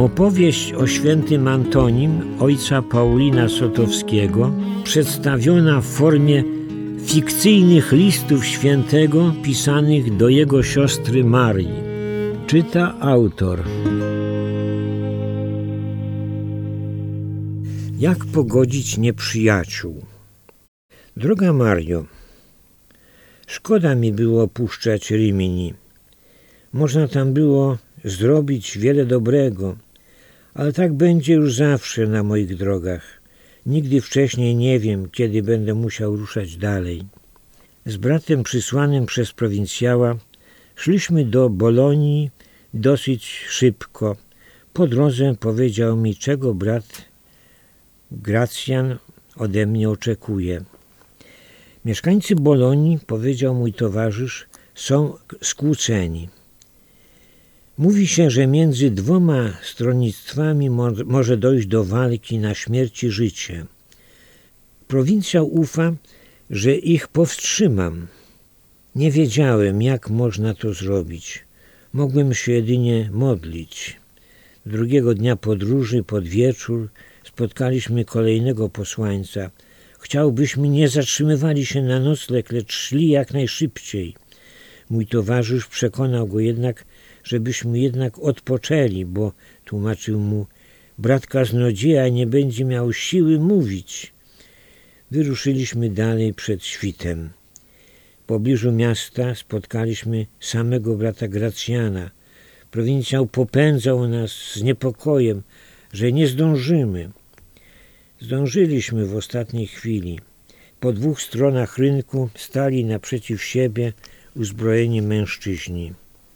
Opowieść o świętym Antonim ojca Paulina Sotowskiego, przedstawiona w formie fikcyjnych listów świętego pisanych do jego siostry Marii. Czyta autor. Jak pogodzić nieprzyjaciół? Droga Mario, szkoda mi było opuszczać Rimini. Można tam było zrobić wiele dobrego, ale tak będzie już zawsze na moich drogach. Nigdy wcześniej nie wiem, kiedy będę musiał ruszać dalej. Z bratem przysłanym przez prowincjała szliśmy do Bolonii dosyć szybko. Po drodze powiedział mi, czego brat Gracjan ode mnie oczekuje. Mieszkańcy Bolonii, powiedział mój towarzysz, są skłóceni. Mówi się, że między dwoma stronnictwami może dojść do walki na śmierć i życie. Prowincjał ufa, że ich powstrzymam. Nie wiedziałem, jak można to zrobić. Mogłem się jedynie modlić. Drugiego dnia podróży, pod wieczór, spotkaliśmy kolejnego posłańca. Chciał, byśmy nie zatrzymywali się na nocleg, lecz szli jak najszybciej. Mój towarzysz przekonał go jednak, żebyśmy jednak odpoczęli, bo, tłumaczył mu, brat kaznodzieja nie będzie miał siły mówić. Wyruszyliśmy dalej przed świtem. W pobliżu miasta spotkaliśmy samego brata Gracjana. Prowincjał popędzał nas z niepokojem, że nie zdążymy. Zdążyliśmy w ostatniej chwili. Po dwóch stronach rynku stali naprzeciw siebie uzbrojeni mężczyźni.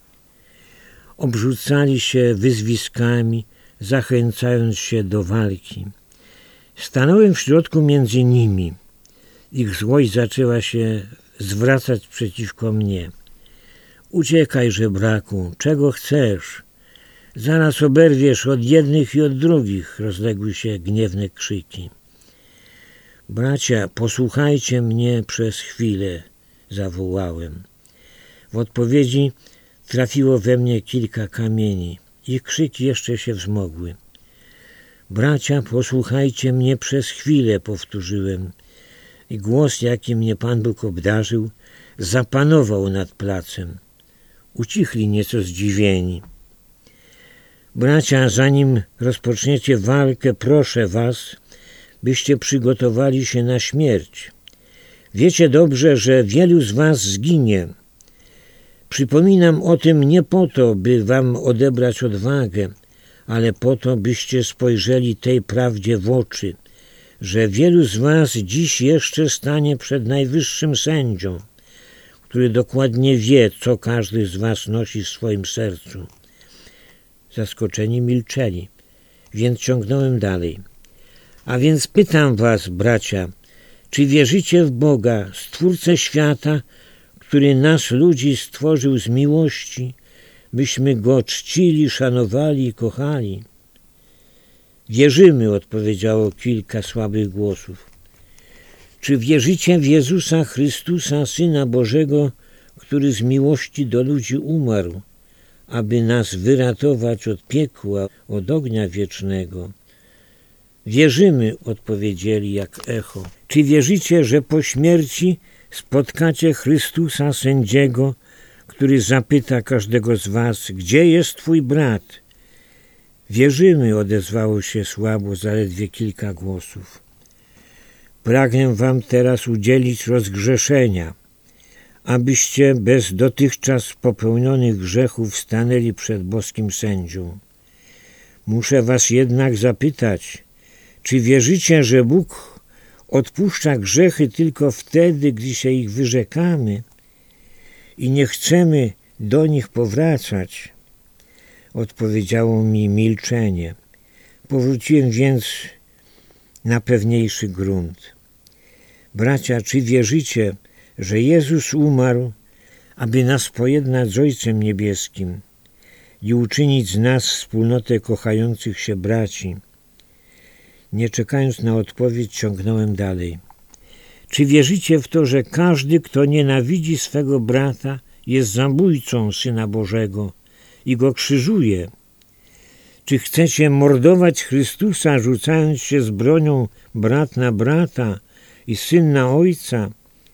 Obrzucali się wyzwiskami, zachęcając się do walki. Stanąłem w środku między nimi. Ich złość zaczęła się zwracać przeciwko mnie. Uciekaj, żebraku, czego chcesz? Zaraz oberwiesz od jednych i od drugich, rozległy się gniewne krzyki. Bracia, posłuchajcie mnie przez chwilę, zawołałem. W odpowiedzi trafiło we mnie kilka kamieni. Ich krzyki jeszcze się wzmogły. Bracia, posłuchajcie mnie przez chwilę, powtórzyłem. I głos, jaki mnie Pan Bóg obdarzył, zapanował nad placem. Ucichli nieco zdziwieni. Bracia, zanim rozpoczniecie walkę, proszę was, byście przygotowali się na śmierć. Wiecie dobrze, że wielu z was zginie. Przypominam o tym nie po to, by wam odebrać odwagę, ale po to, byście spojrzeli tej prawdzie w oczy, że wielu z was dziś jeszcze stanie przed najwyższym sędzią, który dokładnie wie, co każdy z was nosi w swoim sercu. Zaskoczeni milczeli, więc ciągnąłem dalej. A więc pytam was, bracia, czy wierzycie w Boga, Stwórcę świata, który nas, ludzi, stworzył z miłości, byśmy Go czcili, szanowali i kochali? Wierzymy, odpowiedziało kilka słabych głosów. Czy wierzycie w Jezusa Chrystusa, Syna Bożego, który z miłości do ludzi umarł, aby nas wyratować od piekła, od ognia wiecznego? Wierzymy, odpowiedzieli jak echo. Czy wierzycie, że po śmierci spotkacie Chrystusa sędziego, który zapyta każdego z was, gdzie jest twój brat? Wierzymy, odezwało się słabo zaledwie kilka głosów. Pragnę wam teraz udzielić rozgrzeszenia, abyście bez dotychczas popełnionych grzechów stanęli przed boskim sędzią. Muszę was jednak zapytać, czy wierzycie, że Bóg odpuszcza grzechy tylko wtedy, gdy się ich wyrzekamy i nie chcemy do nich powracać? Odpowiedziało mi milczenie. Powróciłem więc na pewniejszy grunt. Bracia, czy wierzycie, że Jezus umarł, aby nas pojednać z Ojcem Niebieskim i uczynić z nas wspólnotę kochających się braci? Nie czekając na odpowiedź, ciągnąłem dalej. Czy wierzycie w to, że każdy, kto nienawidzi swego brata, jest zabójcą Syna Bożego i go krzyżuje? Czy chcecie mordować Chrystusa, rzucając się z bronią brat na brata i syn na ojca?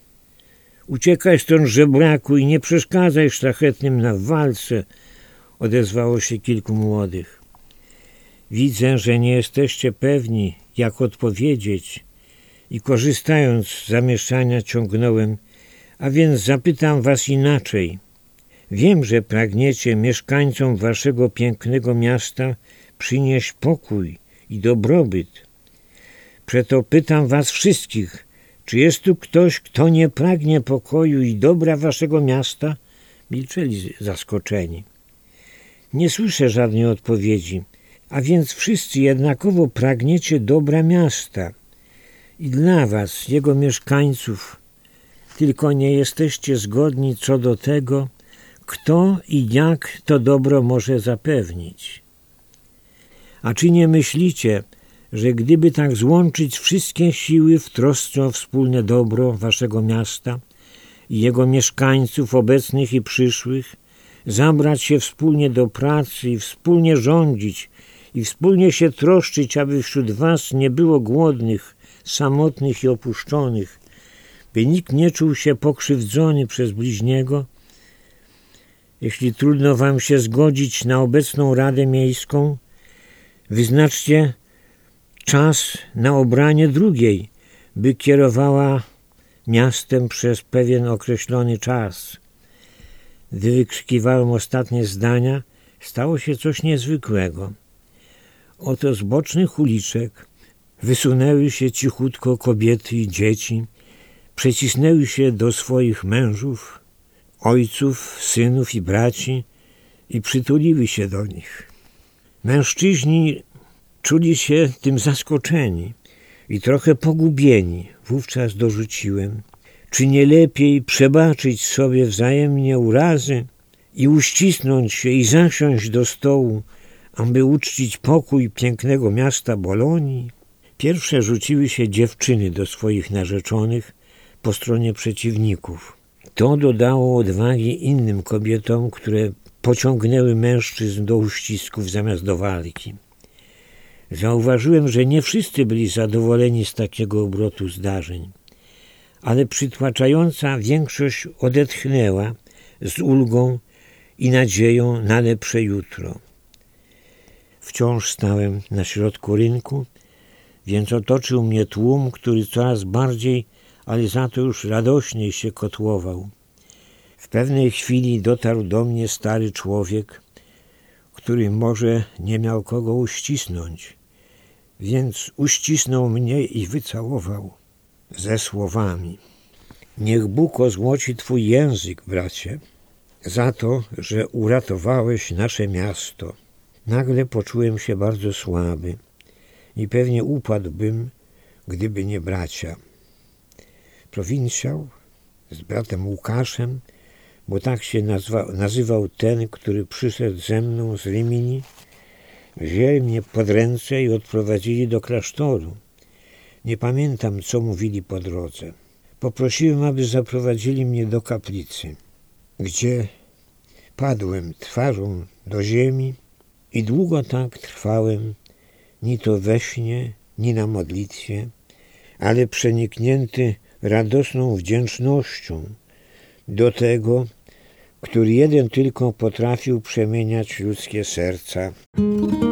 Uciekaj stąd, żebraku, i nie przeszkadzaj szlachetnym na walce, odezwało się kilku młodych. Widzę, że nie jesteście pewni, jak odpowiedzieć, i korzystając z zamieszania ciągnąłem, a więc zapytam was inaczej. Wiem, że pragniecie mieszkańcom waszego pięknego miasta przynieść pokój i dobrobyt. Przeto pytam was wszystkich, czy jest tu ktoś, kto nie pragnie pokoju i dobra waszego miasta? Milczeli zaskoczeni. Nie słyszę żadnej odpowiedzi, a więc wszyscy jednakowo pragniecie dobra miasta i dla was, jego mieszkańców, tylko nie jesteście zgodni co do tego, kto i jak to dobro może zapewnić. A czy nie myślicie, że gdyby tak złączyć wszystkie siły w trosce o wspólne dobro waszego miasta i jego mieszkańców obecnych i przyszłych, zabrać się wspólnie do pracy i wspólnie rządzić i wspólnie się troszczyć, aby wśród was nie było głodnych, samotnych i opuszczonych, by nikt nie czuł się pokrzywdzony przez bliźniego? Jeśli trudno wam się zgodzić na obecną Radę Miejską, wyznaczcie czas na obranie drugiej, by kierowała miastem przez pewien określony czas. Gdy wykrzykiwałem ostatnie zdania, stało się coś niezwykłego. Oto z bocznych uliczek wysunęły się cichutko kobiety i dzieci, przecisnęły się do swoich mężów, ojców, synów i braci i przytuliły się do nich. Mężczyźni czuli się tym zaskoczeni i trochę pogubieni. Wówczas dorzuciłem, czy nie lepiej przebaczyć sobie wzajemnie urazy i uścisnąć się i zasiąść do stołu, aby uczcić pokój pięknego miasta Bolonii? Pierwsze rzuciły się dziewczyny do swoich narzeczonych po stronie przeciwników. To dodało odwagi innym kobietom, które pociągnęły mężczyzn do uścisków zamiast do walki. Zauważyłem, że nie wszyscy byli zadowoleni z takiego obrotu zdarzeń, ale przytłaczająca większość odetchnęła z ulgą i nadzieją na lepsze jutro. Wciąż stałem na środku rynku, więc otoczył mnie tłum, który coraz bardziej, ale za to już radośniej się kotłował. W pewnej chwili dotarł do mnie stary człowiek, który może nie miał kogo uścisnąć, więc uścisnął mnie i wycałował ze słowami: niech Bóg ozłoci twój język, bracie, za to, że uratowałeś nasze miasto. Nagle poczułem się bardzo słaby i pewnie upadłbym, gdyby nie bracia. Prowincjał z bratem Łukaszem, bo tak się nazywał ten, który przyszedł ze mną z Rimini, wzięli mnie pod ręce i odprowadzili do klasztoru. Nie pamiętam, co mówili po drodze. Poprosiłem, aby zaprowadzili mnie do kaplicy, gdzie padłem twarzą do ziemi i długo tak trwałem, ni to we śnie, ni na modlitwie, ale przeniknięty radosną wdzięcznością do tego, który jeden tylko potrafił przemieniać ludzkie serca.